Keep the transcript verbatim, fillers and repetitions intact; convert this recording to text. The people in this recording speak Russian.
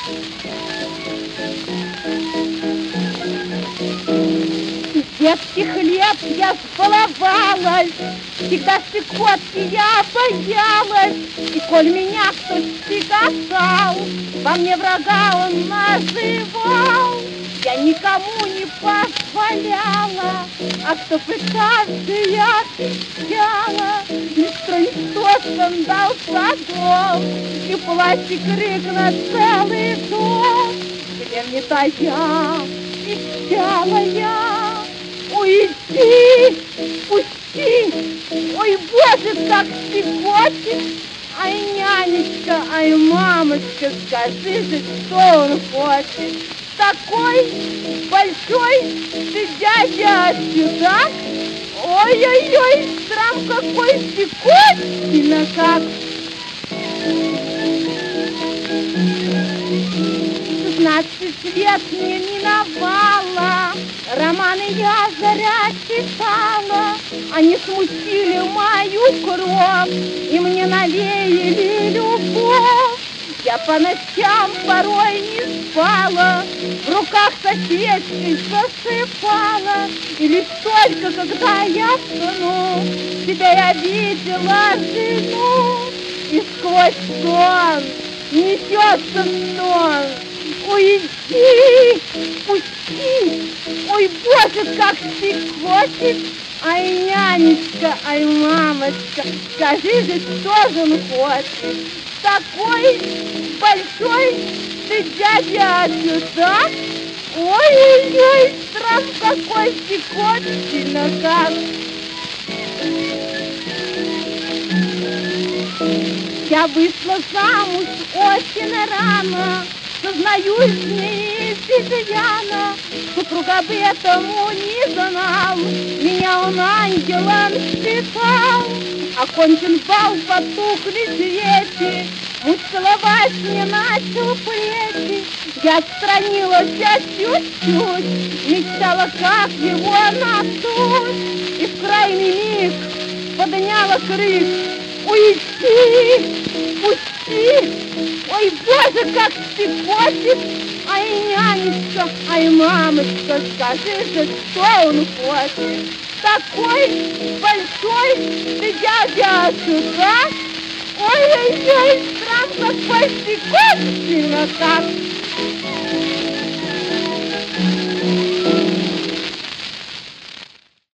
Детских лет я сбаловалась, всегда щекотки я боялась. И коль меня кто щекотал, во мне врага он называл. Я никому не позволяла, а кто пытался, я отвечала. Никто не тостом дал садом, и пластик крик на целый дом. Где мне тая, кричала я. Уйди, пусти, ой, Боже, как щекочет. Ай, нянечка, ай, мамочка, скажи же, что он хочет. Такой большой ты дядя чудак. Ой-ой-ой, срам какой щекотина как. Шестнадцать лет мне миновало, романы я заря читала. Они смутили мою кровь и мне навеяли любовь. Я по ночам порой не спала, в руках со свечкой засыпала. И лишь только когда я сну, тебя я видела жену. И сквозь сон несется сон. Уйди, пусти, ой, Боже, как щекочет. Ай, нянечка, ай, мамочка, скажи же, что же он хочет. Такой большой ты дядя чудак. Ой-ой-ой, страх какой щекотина как. Я вышла замуж очень рано, сознаюсь, не изъяна. Супруга об этому не знал, меня он ангелом считал. Окончен бал, потухли свечи, муж целовать мне начал плечи. Я отстранилась чуть-чуть, мечтала, как его надуть. И в крайний миг подняла крик. Уйди, пусти, ой, Боже, как щекочет. Ай, нянечка, ай, мамочка, скажи же, что он хочет. Такой большой ты дядя чудак. Ой-ой-ой, срам какой щекотина как.